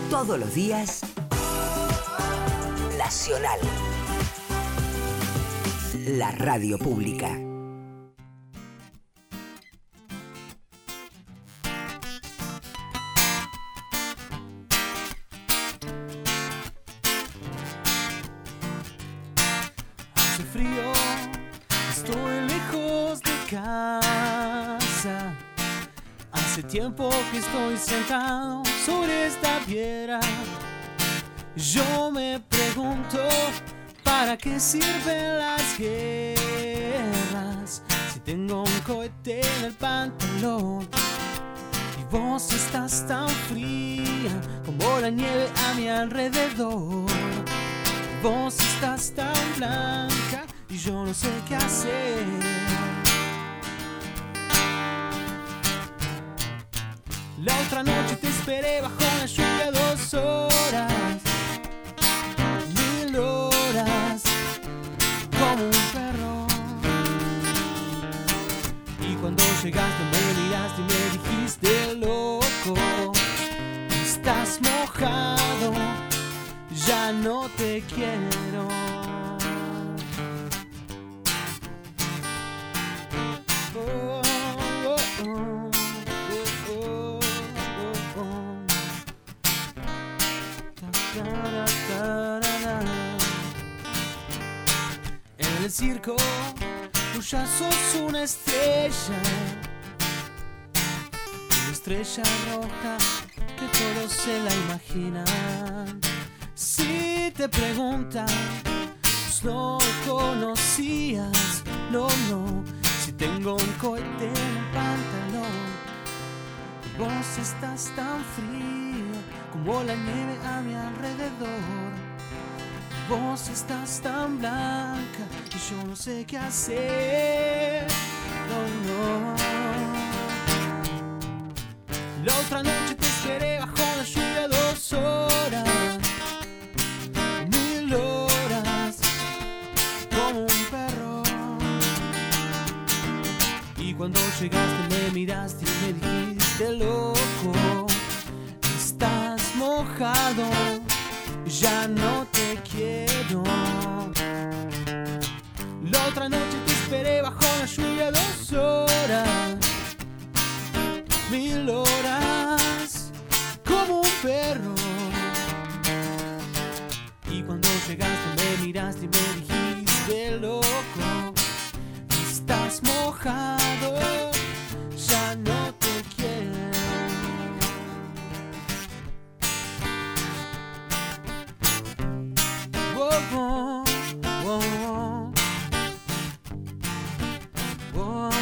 Todos los días, Nacional. La radio pública. Hace frío, estoy lejos de casa. Hace tiempo que estoy sentado sobre esta piedra. Yo me pregunto, ¿para qué sirven las guerras? Si tengo un cohete en el pantalón y vos estás tan fría como la nieve a mi alrededor. Vos estás tan blanca y yo no sé qué hacer. La otra noche te esperé bajo la lluvia 2 horas, 1000 horas, como un perro. Y cuando llegaste me miraste y me dijiste, loco, estás mojado, ya no te quiero. Oh, oh, oh. En el circo tú ya sos una estrella roja que todos se la imaginan. Si te preguntan, pues no lo conocías, no, si tengo un cohete en el pantalón. Vos estás tan fría como la nieve a mi alrededor. Vos estás tan blanca y yo no sé qué hacer. No. La otra noche te esperé bajo la lluvia 2 horas, 1000 horas, como un perro. Y cuando llegaste me miraste y me dijiste, loco, estás mojado, ya no te quiero. La otra noche te esperé bajo la lluvia 2 horas, 1000 horas, como un perro. Y cuando llegaste me miraste y me dijiste, loco, estás mojado, ya no te quiero. Oh, oh, oh,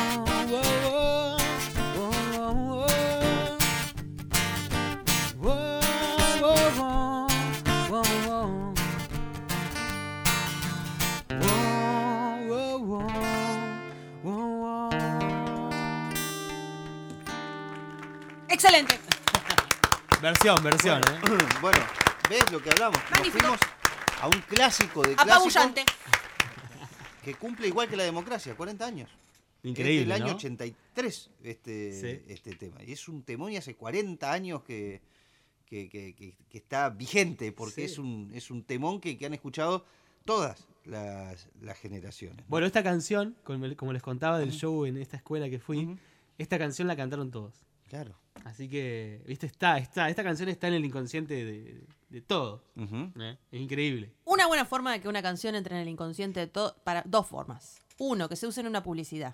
Excelente. Versión, Bueno, ¿ves lo que hablamos? Magnífico. Nos fuimos a un clásico de clásicos Apabullante. que cumple igual que la democracia, 40 años. Increíble, Es del año ¿no? 83 este tema. Y es un temón y hace 40 años que está vigente, porque Sí. es un temón que han escuchado todas las generaciones. Bueno, esta canción, como les contaba del show en esta escuela que fui, Ujú. esta canción la cantaron todos. Claro. Así que, viste, esta canción está en el inconsciente de todos. Ujú. Es increíble. Una buena forma de que una canción entre en el inconsciente de todo, para 2 formas. 1, que se use en una publicidad.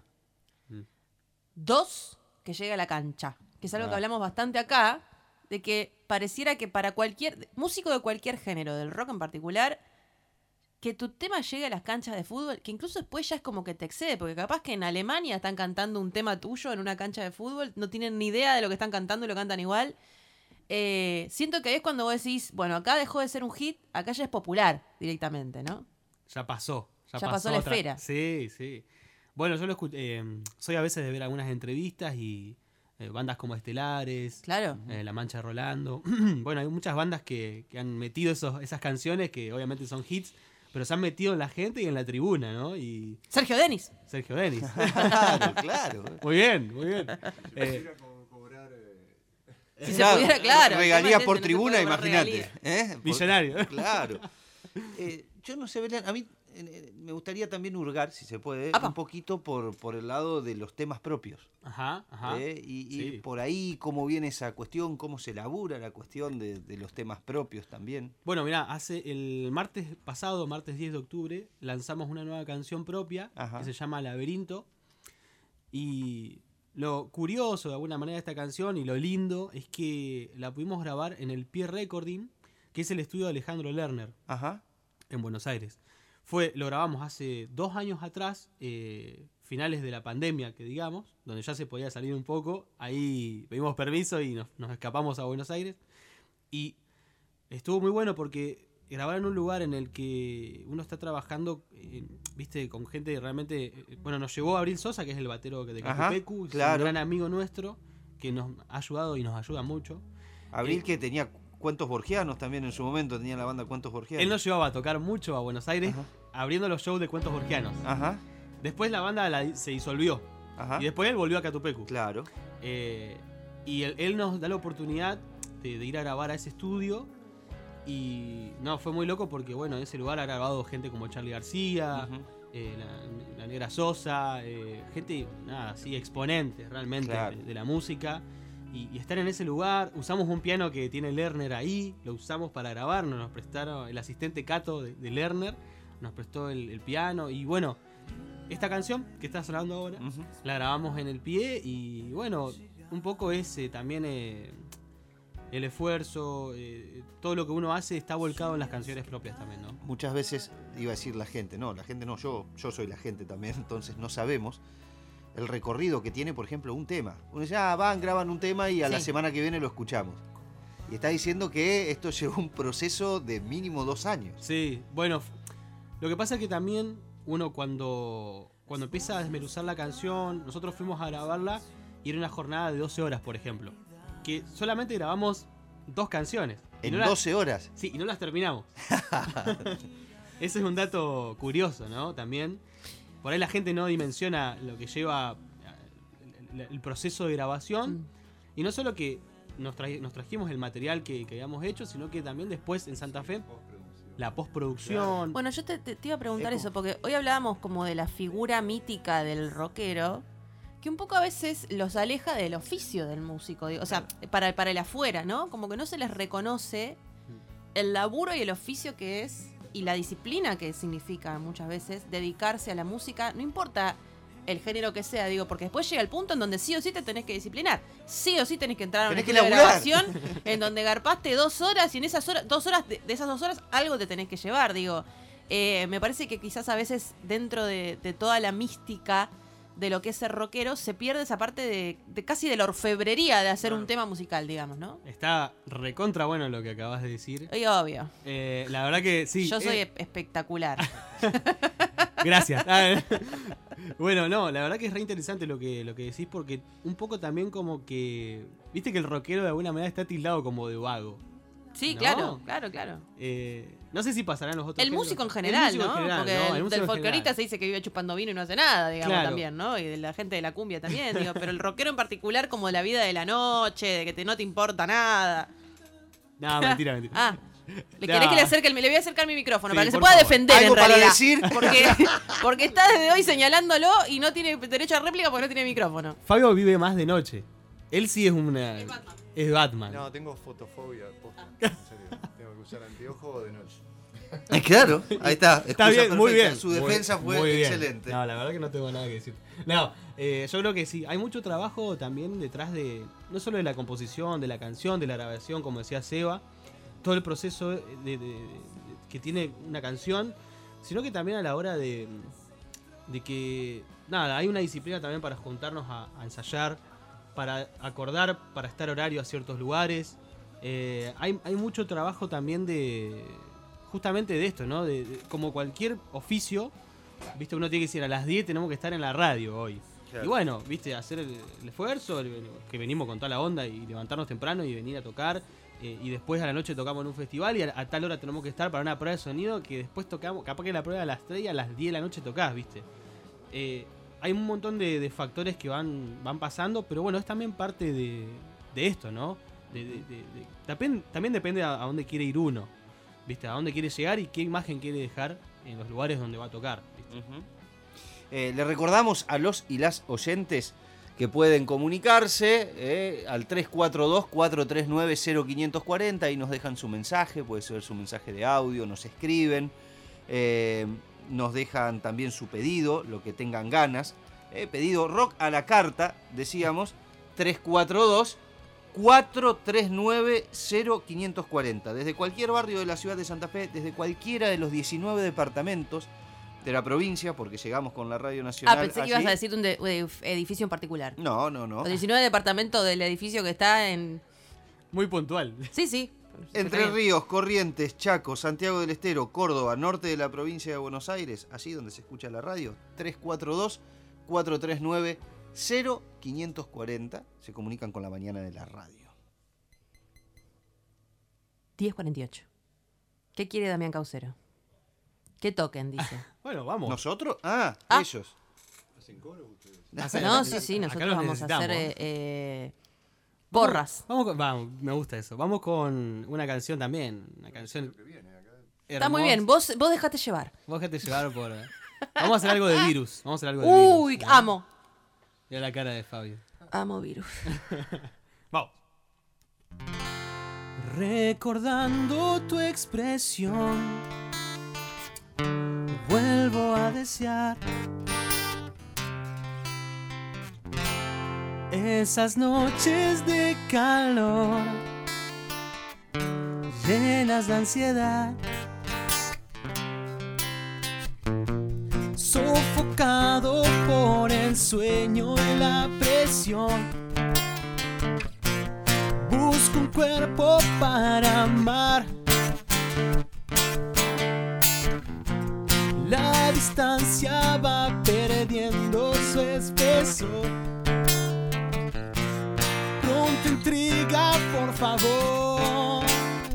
2, que llegue a la cancha. Que es algo que hablamos bastante acá, de que pareciera que para cualquier músico de cualquier género, del rock en particular, que tu tema llegue a las canchas de fútbol, que incluso después ya es como que te excede, porque capaz que en Alemania están cantando un tema tuyo en una cancha de fútbol, no tienen ni idea de lo que están cantando y lo cantan igual. Siento que es cuando vos decís, bueno, acá dejó de ser un hit, acá ya es popular directamente, ¿no? Ya pasó. Ya pasó la esfera. Sí. Bueno, yo lo escuché, soy a veces de ver algunas entrevistas y bandas como Estelares, Claro. La Mancha de Rolando. Bueno, hay muchas bandas que han metido esas canciones que obviamente son hits, pero se han metido en la gente y en la tribuna, ¿no? Y Sergio Denis. Sergio Denis. Claro. Muy bien. Ir a cobrar Si se pudiera, claro. Regalías por tribuna, imagínate. Millonario. Claro. Yo no sé, Belén, a mí me gustaría también hurgar, si se puede, un poquito por el lado de los temas propios. Ajá. Y por ahí cómo viene esa cuestión, cómo se labura la cuestión de los temas propios también. Bueno, mirá, el martes pasado, martes 10 de octubre, lanzamos una nueva canción propia que se llama Laberinto. Y lo curioso de alguna manera de esta canción y lo lindo es que la pudimos grabar en el Pie Recording, que es el estudio de Alejandro Lerner, en Buenos Aires. Lo grabamos hace 2 años atrás, finales de la pandemia, que digamos, donde ya se podía salir un poco. Ahí pedimos permiso y nos escapamos a Buenos Aires. Y estuvo muy bueno porque grabar en un lugar en el que uno está trabajando, viste, con gente realmente... Bueno, nos llevó Abril Sosa, que es el batero de Catupecu, es un gran amigo nuestro, que nos ha ayudado y nos ayuda mucho. Abril que tenía Cuentos Borgianos también en su momento, tenía la banda Cuentos Borgianos. Él nos llevaba a tocar mucho a Buenos Aires, abriendo los shows de Cuentos Borgianos. Después la banda se disolvió. Y después él volvió a Catupecu. Claro. Y él nos da la oportunidad de ir a grabar a ese estudio. Y no, fue muy loco porque, bueno, en ese lugar ha grabado gente como Charly García, la Negra Sosa, gente, nada, así, exponentes realmente de la música. Y estar en ese lugar, usamos un piano que tiene Lerner ahí, lo usamos para grabar, nos prestaron, el asistente Cato de Lerner nos prestó el piano. Y bueno, esta canción que está sonando ahora, la grabamos en el Pie. Y bueno, un poco es también... el esfuerzo, todo lo que uno hace está volcado en las canciones propias también, ¿no? Muchas veces iba a decir la gente no, yo soy la gente también, entonces no sabemos el recorrido que tiene, por ejemplo, un tema. Uno dice, graban un tema y a la semana que viene lo escuchamos. Y está diciendo que esto llevó un proceso de mínimo 2 años. Sí, bueno, lo que pasa es que también uno cuando empieza a desmenuzar la canción, nosotros fuimos a grabarla y era una jornada de 12 horas, por ejemplo. Que solamente grabamos 2 canciones. ¿En 12 horas? Sí, y no las terminamos. Ese es un dato curioso, ¿no? También. Por ahí la gente no dimensiona lo que lleva el proceso de grabación. Y no solo que nos trajimos el material que habíamos hecho, sino que también después en Santa Fe, la postproducción. Bueno, yo te iba a preguntar eso, porque hoy hablábamos como de la figura mítica del rockero, que un poco a veces los aleja del oficio del músico, digo, o sea, para el afuera, ¿no? Como que no se les reconoce el laburo y el oficio que es, y la disciplina que significa muchas veces dedicarse a la música, no importa el género que sea, digo, porque después llega el punto en donde sí o sí te tenés que disciplinar, sí o sí tenés que entrar a una grabación en donde garpaste 2 horas y en esas horas, 2 horas de esas 2 horas algo te tenés que llevar, digo. Me parece que quizás a veces dentro de toda la mística de lo que es ser rockero, se pierde esa parte de casi de la orfebrería de hacer un tema musical, digamos, ¿no? Está recontra bueno lo que acabas de decir. Y obvio. La verdad que sí. Yo soy espectacular. Gracias. Bueno, no, la verdad que es re interesante lo que decís, porque un poco también como que... Viste que el rockero de alguna manera está tildado como de vago. Sí, ¿no? claro. No sé si pasarán los otros. El músico en general, ¿no? Porque del folclorista se dice que vive chupando vino y no hace nada, digamos, también, ¿no? Y de la gente de la cumbia también, digo. Pero el rockero en particular, como de la vida de la noche, de que no te importa nada. No, mentira. ¿Le querés que le acerque le voy a acercar mi micrófono sí, para que se pueda defender en realidad? Para decir? Porque está desde hoy señalándolo y no tiene derecho a réplica porque no tiene micrófono. Fabio vive más de noche. Él sí es es Batman. No, tengo fotofobia. En serio. Tengo que usar anteojos de noche. Claro, ahí está. Está bien, muy bien. Su defensa fue excelente. No, la verdad que no tengo nada que decir. No, yo creo que sí. Hay mucho trabajo también detrás de, no solo de la composición, de la canción, de la grabación, como decía Seba, todo el proceso que tiene una canción, sino que también a la hora de que, nada, hay una disciplina también para juntarnos a ensayar, para acordar, para estar horario a ciertos lugares. Hay mucho trabajo también justamente de esto, ¿no? Como cualquier oficio, viste, uno tiene que decir a las 10 tenemos que estar en la radio hoy. Claro. Y bueno, viste, hacer el esfuerzo, que venimos con toda la onda y levantarnos temprano y venir a tocar. Y después a la noche tocamos en un festival y a tal hora tenemos que estar para una prueba de sonido que después tocamos, capaz que la prueba a las 3 y a las 10 de la noche tocás, viste. Hay un montón de factores que van pasando, pero bueno, es también parte de esto, ¿no? También depende a dónde quiere ir uno, ¿viste? A dónde quiere llegar y qué imagen quiere dejar en los lugares donde va a tocar, ¿viste? Le recordamos a los y las oyentes que pueden comunicarse al 342-439-0540 y nos dejan su mensaje, puede ser su mensaje de audio, nos escriben, nos dejan también su pedido, lo que tengan ganas. Pedido rock a la carta, decíamos, 342-439-0540. Desde cualquier barrio de la ciudad de Santa Fe, desde cualquiera de los 19 departamentos de la provincia, porque llegamos con la Radio Nacional. Pensé que ibas a decir un edificio en particular. No. Los 19 departamentos del edificio que está en... Muy puntual. Sí. Entre Ríos, Corrientes, Chaco, Santiago del Estero, Córdoba, norte de la provincia de Buenos Aires, allí donde se escucha la radio, 342-439-0540. Se comunican con la mañana de la radio. 10:48. ¿Qué quiere Damián Caucero? ¿Qué toquen, dice? Bueno, vamos. ¿Nosotros? Ellos. ¿Hacen coro ustedes? No, sí, Acá nosotros los vamos a hacer necesitamos. porras. Vamos, me gusta eso. Vamos con una canción también. Una canción Está muy bien, hermosa. vos dejate llevar. Vos dejate llevar por... Vamos a hacer algo de Virus. Uy, Virus, amo. Mira la cara de Fabio. Amo Virus. Vamos. Recordando tu expresión, vuelvo a desear esas noches de calor llenas de ansiedad, sofocado por el sueño y la presión. Busco un cuerpo para amar. La distancia va perdiendo su espesor. Pronto intriga, por favor.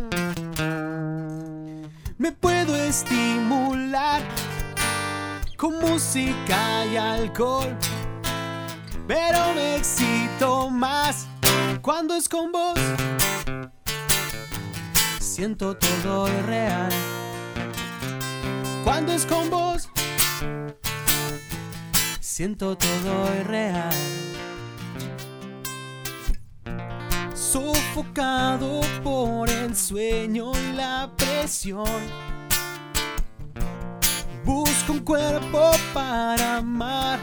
Me puedo estimular con música y alcohol, pero me excito más cuando es con vos. Siento todo irreal cuando es con vos. Siento todo irreal. Sofocado por el sueño y la presión. Busco un cuerpo para amar.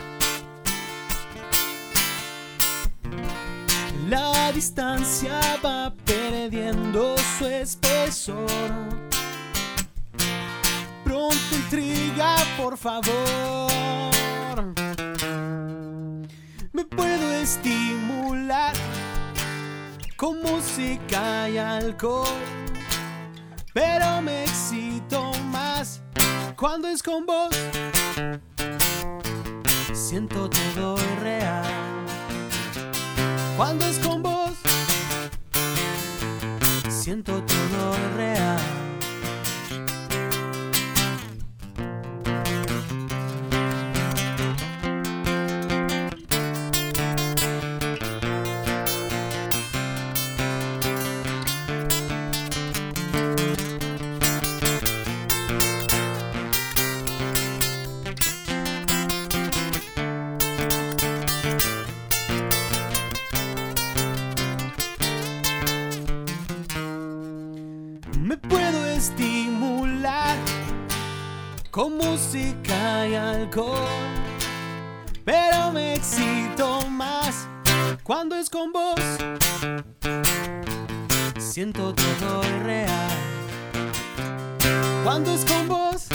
La distancia va perdiendo su espesor. Pronto intriga, por favor. Me puedo estimular con música y alcohol, pero me excito más cuando es con vos. Siento todo irreal cuando es con vos. Siento todo irreal. Me puedo estimular con música y alcohol, pero me excito más cuando es con vos. Siento todo irreal cuando es con vos.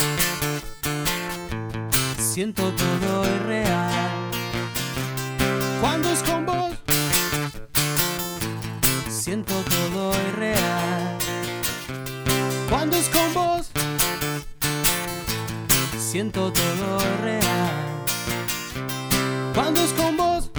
Siento todo irreal cuando es con vos. Siento todo irreal cuando es con vos. Siento todo real cuando es con vos.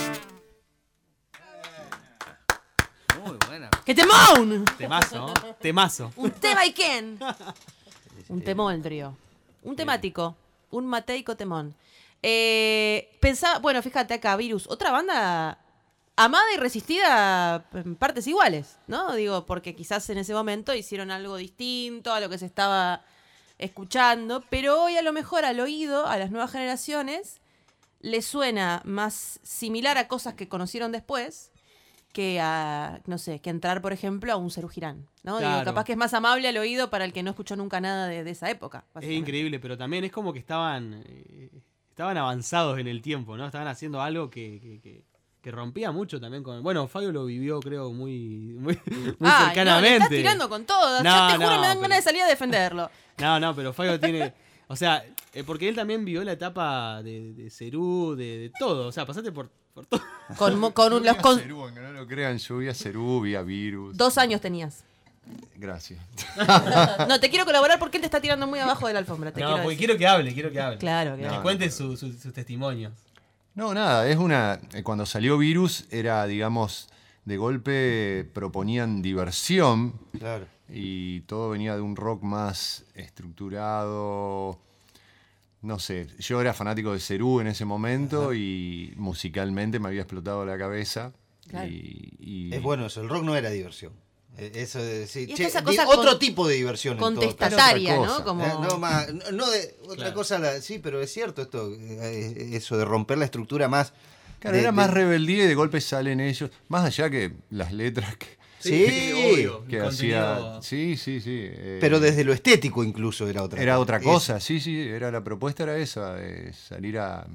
Muy buena. ¡Qué temón! Temazo, ¿no? Temazo. Un tema y quién. Un temoldrio. Un temático. Un mateico temón. Pensaba, bueno, fíjate acá, Virus. Otra banda amada y resistida en partes iguales, ¿no? Digo, porque quizás en ese momento hicieron algo distinto a lo que se estaba escuchando, pero hoy a lo mejor al oído, a las nuevas generaciones, les suena más similar a cosas que conocieron después que a, no sé, que entrar, por ejemplo, a un Serú Girán, ¿no? Claro. Digo, capaz que es más amable al oído para el que no escuchó nunca nada de esa época. Es básicamente. increíble, pero también es como que estaban avanzados en el tiempo, ¿no? Estaban haciendo algo que rompía mucho también con... Bueno, Fabio lo vivió, creo, muy cercanamente. No, le estás tirando con todo. No, Yo te juro, no, me dan pero- ganas de salir a defenderlo. No, pero Fabio tiene... O sea, porque él también vivió la etapa de Cerú, de todo. O sea, pasaste por todo. Cerú, aunque no lo crean, yo vi a Cerú, vi a Virus. 2 años tenías. Gracias. No, te quiero colaborar porque él te está tirando muy abajo de la alfombra. Te No, quiero porque decir. quiero que hable. Claro, Que claro. cuente sus testimonios. No, nada, es una... Cuando salió Virus era, digamos, de golpe proponían diversión Claro. y todo venía de un rock más estructurado. No sé, yo era fanático de Cerú en ese momento y musicalmente me había explotado la cabeza. Claro. Y Es bueno eso, el rock no era diversión. Eso de decir, Y che, está esa cosa otro con- tipo de diversión. en todo caso. Contestataria, Otra ¿no? cosa. Como... No, no de otra Claro. cosa, sí, pero es cierto esto, eso de romper la estructura más. Claro, era más rebeldía y de golpe salen ellos, más allá que las letras Sí, obvio. que El hacía. contenido- Sí. Pero desde lo estético incluso era otra Era cosa. otra cosa, sí, era la propuesta era esa, de salir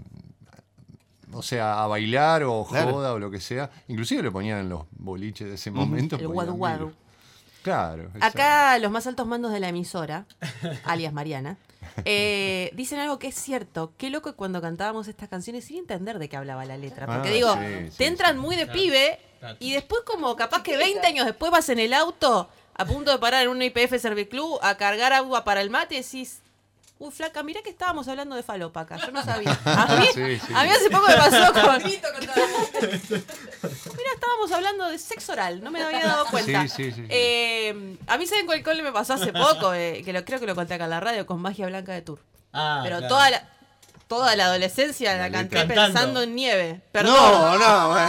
o sea, a bailar o Claro. joda o lo que sea. Inclusive le ponían en los boliches de ese momento. El ponían guadu guadu. Virus. Claro. exacto. Acá los más altos mandos de la emisora, alias Mariana, dicen algo que es cierto. Qué loco que cuando cantábamos estas canciones sin entender de qué hablaba la letra. Porque Ah, digo, sí, te sí, entran sí. muy de Claro, pibe claro. y después como capaz que 20 años después vas en el auto a punto de parar en un IPF Serviclub a cargar agua para el mate y decís... Uy, flaca, mirá que estábamos hablando de falopa acá, yo no sabía. A mí, Sí. a mí hace poco me pasó con... Mira, estábamos hablando de sexo oral, no me había dado cuenta. Sí. A mí, ¿saben cuál me pasó hace poco? Creo que lo conté acá en la radio, con Magia Blanca de Tour. Ah, Pero claro. toda la adolescencia la canté Cantando. pensando en nieve. Perdón. No,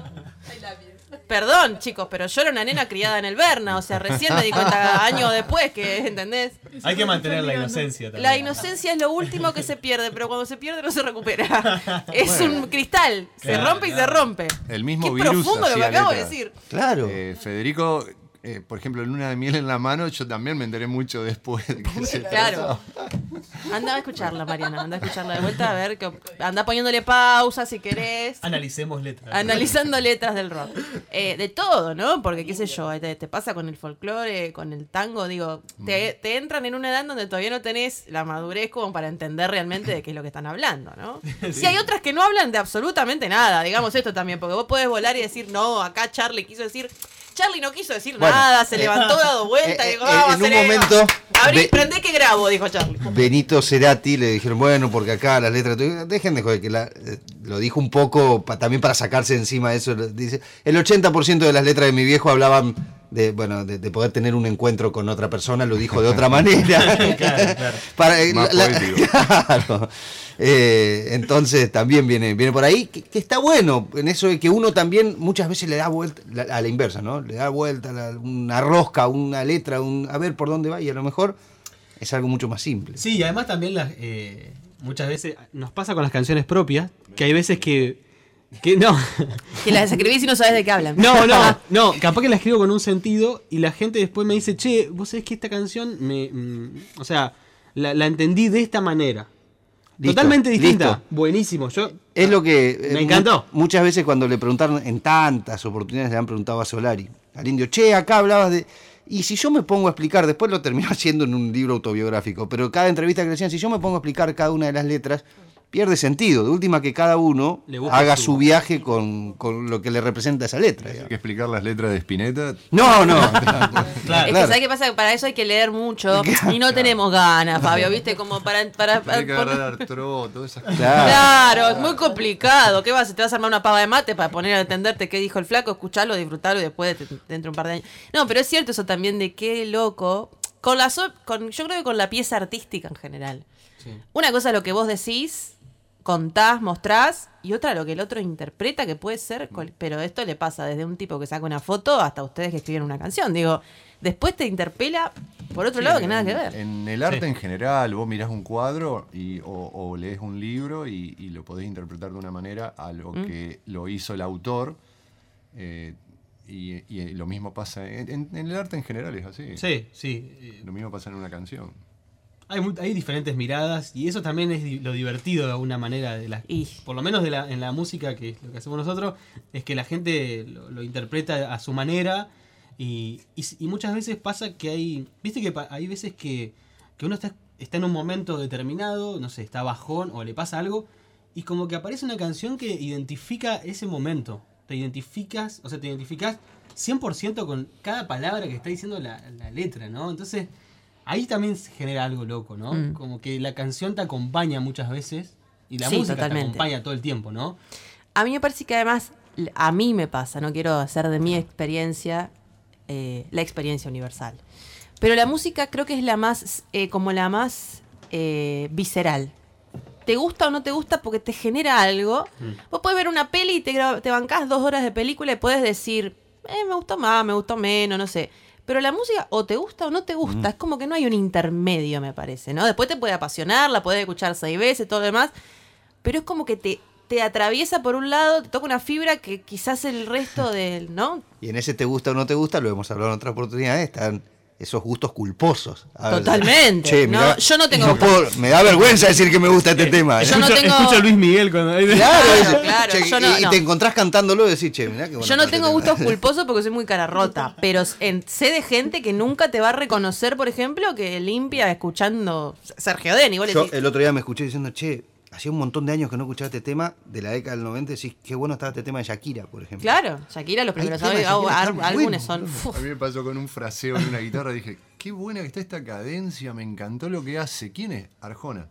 Perdón, chicos, pero yo era una nena criada en el Berna, o sea, recién me di cuenta años después que, ¿entendés? Hay que mantener la inocencia también. La inocencia es lo último que se pierde, pero cuando se pierde no se recupera. Es un cristal, se Claro, rompe y se claro. rompe. El mismo Qué Virus profundo lo que hacía acabo de letras. decir. claro. Federico, por ejemplo, Luna de Miel en la mano, yo también me enteré mucho después de que se Claro. Anda a escucharla, Mariana, anda a escucharla de vuelta, a ver, anda poniéndole pausa si querés. Analicemos letras. Analizando letras del rock. De todo, ¿no? Porque, qué sé yo, te pasa con el folclore, con el tango, digo, te entran en una edad donde todavía no tenés la madurez como para entender realmente de qué es lo que están hablando, ¿no? Sí, hay otras que no hablan de absolutamente nada, digamos esto también, porque vos podés volar y decir, no, acá Charlie quiso decir... Charlie no quiso decir Bueno, nada, se levantó, dado vuelta y dijo, vamos a en un hacer esto. momento, Prendé que grabo, dijo Charlie. Benito Cerati le dijeron, bueno, porque acá las letras, dejen de joder, que lo dijo un poco también para sacarse de encima de eso. Dice, el 80% de las letras de mi viejo hablaban de poder tener un encuentro con otra persona, lo dijo de otra manera. Claro. Para, Más poético. claro. Entonces también viene por ahí, que está bueno, en eso de que uno también muchas veces le da vuelta, a la inversa, ¿no? Le da vuelta una rosca, una letra, a ver por dónde va, y a lo mejor es algo mucho más simple. Sí, y además también muchas veces nos pasa con las canciones propias, que hay veces que no. Que las escribís y no sabes de qué hablan. No, capaz que la escribo con un sentido y la gente después me dice, che, vos sabés que esta canción o sea, la entendí de esta manera. Listo, Totalmente distinta. listo. Buenísimo. Es lo que Me encantó. Muchas veces cuando le preguntaron, en tantas oportunidades le han preguntado a Solari, al indio, che, acá hablabas de... Y si yo me pongo a explicar, después lo terminó haciendo en un libro autobiográfico, pero cada entrevista que le hacían, si yo me pongo a explicar cada una de las letras, pierde sentido. De última que cada uno Le busca haga su- su viaje con lo que le representa esa letra. Hay digamos. que explicar las letras de Spinetta. No. Claro. Es que, Claro. ¿sabes qué pasa? Para eso hay que leer mucho y no tenemos ganas, Fabio, ¿viste? Como para Hay que agarrar artro, todas esas cosas. Claro, es muy complicado. ¿Qué vas? ¿Te vas a armar una pava de mate para poner a entenderte qué dijo el flaco, escucharlo, disfrutarlo y después dentro de un par de años? No, pero es cierto eso también de qué loco. Yo creo que con la pieza artística en general. Sí. Una cosa es lo que vos decís contás, mostrás, y otra lo que el otro interpreta, que puede ser, pero esto le pasa desde un tipo que saca una foto hasta ustedes que escriben una canción. Digo, después te interpela por otro lado que nada que ver. En el arte en general, vos mirás un cuadro o lees un libro y lo podés interpretar de una manera a lo que lo hizo el autor. Y lo mismo pasa en el arte en general, es así. Sí. Lo mismo pasa en una canción. Hay diferentes miradas y eso también es lo divertido de alguna manera. Por lo menos en la música, que es lo que hacemos nosotros, es que la gente lo interpreta a su manera y muchas veces pasa que hay veces que uno está en un momento determinado, no sé, está bajón o le pasa algo y como que aparece una canción que identifica ese momento. Te identificas 100% con cada palabra que está diciendo la letra, ¿no? Entonces ahí también se genera algo loco, ¿no? Como que la canción te acompaña muchas veces y la música totalmente te acompaña todo el tiempo, ¿no? A mí me parece que además, a mí me pasa, no quiero hacer de mi experiencia la experiencia universal. Pero la música creo que es la más visceral. ¿Te gusta o no te gusta? Porque te genera algo. Vos podés ver una peli y te bancás 2 horas de película y podés decir, me gustó más, me gustó menos, no sé. Pero la música o te gusta o no te gusta. Es como que no hay un intermedio, me parece, ¿no? Después te puede apasionar, la podés escuchar 6 veces, todo lo demás. Pero es como que te atraviesa por un lado, te toca una fibra que quizás el resto del, ¿no? Y en ese te gusta o no te gusta, lo hemos hablado en otras oportunidades, están esos gustos culposos. Totalmente. Che, no, yo no tengo gusto. Me da vergüenza decir que me gusta este tema. Yo no tengo... Escucho a Luis Miguel cuando... Claro. Che, yo no, y te encontrás cantándolo y decís, che, mirá que bueno. Yo no tengo gustos culposos porque soy muy cara rota, pero sé de gente que nunca te va a reconocer, por ejemplo, que limpia escuchando Sergio Den. Y vos le decís, el otro día me escuché diciendo, che, hacía un montón de años que no escuchaba este tema de la década del 90, decís, qué bueno estaba este tema de Shakira, por ejemplo. Claro, Shakira, los primeros álbumes son... A mí me pasó con un fraseo de una guitarra, dije, qué buena que está esta cadencia, me encantó lo que hace. ¿Quién es? Arjona.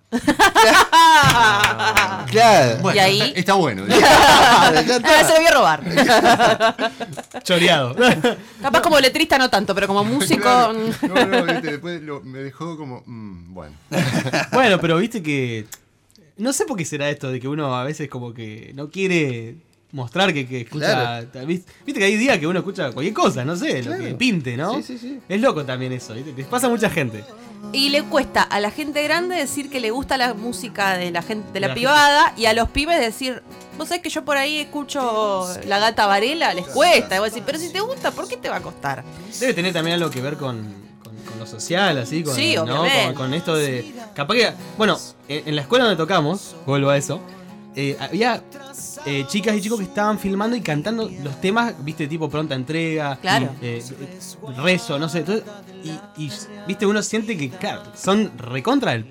Claro. Bueno, Y ahí... está bueno. se lo voy a robar. Choreado. Capaz como letrista no tanto, pero como músico... Claro. No, después me dejó como, bueno. Bueno, pero viste que... No sé por qué será esto de que uno a veces como que no quiere mostrar que escucha... Claro. Viste que hay días que uno escucha cualquier cosa, no sé, claro, lo que pinte, ¿no? Sí. Es loco también eso, ¿viste? Les pasa a mucha gente. Y le cuesta a la gente grande decir que le gusta la música de la gente de la privada y a los pibes decir, vos sabés que yo por ahí escucho La Gata Varela, les cuesta. Y vos decís, pero si te gusta, ¿por qué te va a costar? Debe tener también algo que ver con lo social, así, sí, ¿no? obviamente. Con esto de... Capaz que... Bueno, en la escuela donde tocamos, vuelvo a eso, había chicas y chicos que estaban filmando y cantando los temas, viste, tipo Pronta Entrega, claro. Rezo, no sé. Entonces, y viste, uno siente que, claro, son recontra del...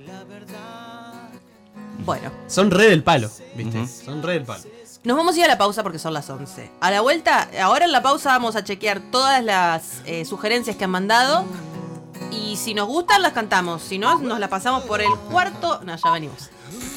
Bueno. Son re del palo, viste, son re del palo. Nos vamos a ir a la pausa porque son las 11. A la vuelta, ahora en la pausa vamos a chequear todas las sugerencias que han mandado. Y si nos gustan, las cantamos. Si no, nos la pasamos por el cuarto. No, ya venimos.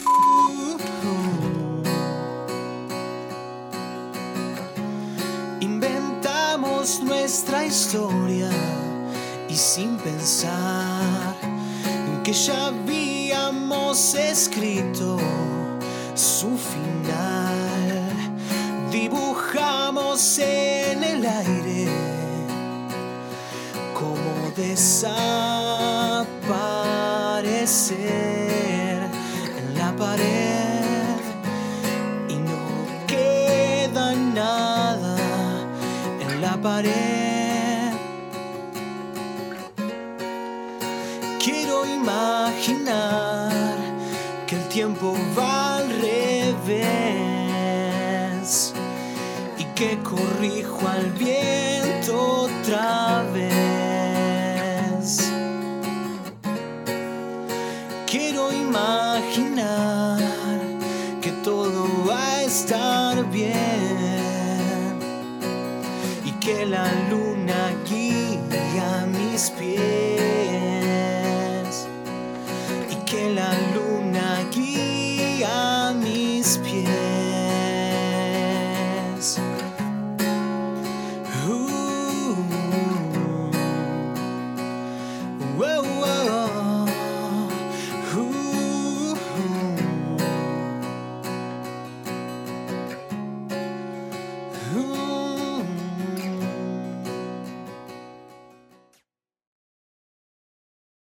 Inventamos nuestra historia y sin pensar que ya habíamos escrito su final. Dibujamos en el aire cómo desaparecer en la pared y no queda nada en la pared. Quiero imaginar que el tiempo va al revés y que corrijo al viento otra vez. Quiero imaginar que todo va a estar bien y que la luna guía mis pies.